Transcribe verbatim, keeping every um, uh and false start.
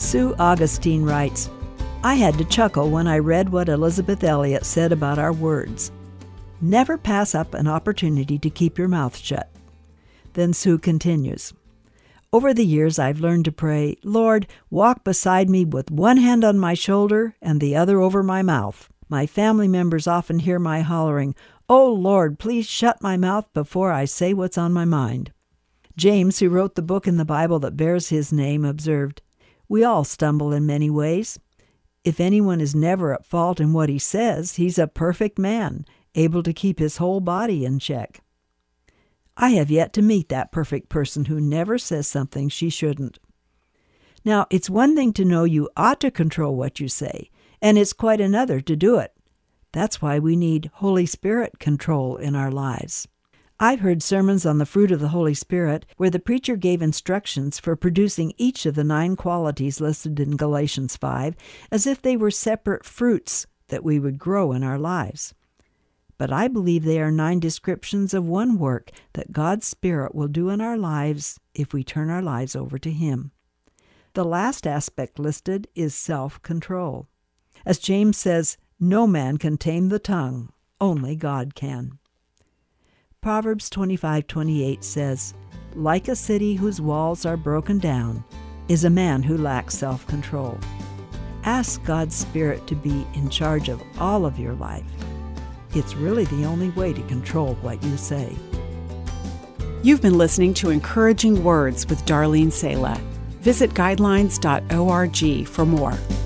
Sue Augustine writes, I had to chuckle when I read what Elizabeth Elliot said about our words. Never pass up an opportunity to keep your mouth shut. Then Sue continues, over the years I've learned to pray, Lord, walk beside me with one hand on my shoulder and the other over my mouth. My family members often hear my hollering, oh Lord, please shut my mouth before I say what's on my mind. James, who wrote the book in the Bible that bears his name, observed, we all stumble in many ways. If anyone is never at fault in what he says, he's a perfect man, able to keep his whole body in check. I have yet to meet that perfect person who never says something she shouldn't. Now, it's one thing to know you ought to control what you say, and it's quite another to do it. That's why we need Holy Spirit control in our lives. I've heard sermons on the fruit of the Holy Spirit where the preacher gave instructions for producing each of the nine qualities listed in Galatians five as if they were separate fruits that we would grow in our lives. But I believe they are nine descriptions of one work that God's Spirit will do in our lives if we turn our lives over to Him. The last aspect listed is self-control. As James says, no man can tame the tongue, only God can. Proverbs twenty-five twenty-eight says, like a city whose walls are broken down is a man who lacks self-control. Ask God's Spirit to be in charge of all of your life. It's really the only way to control what you say. You've been listening to Encouraging Words with Darlene Sala. Visit guidelines dot org for more.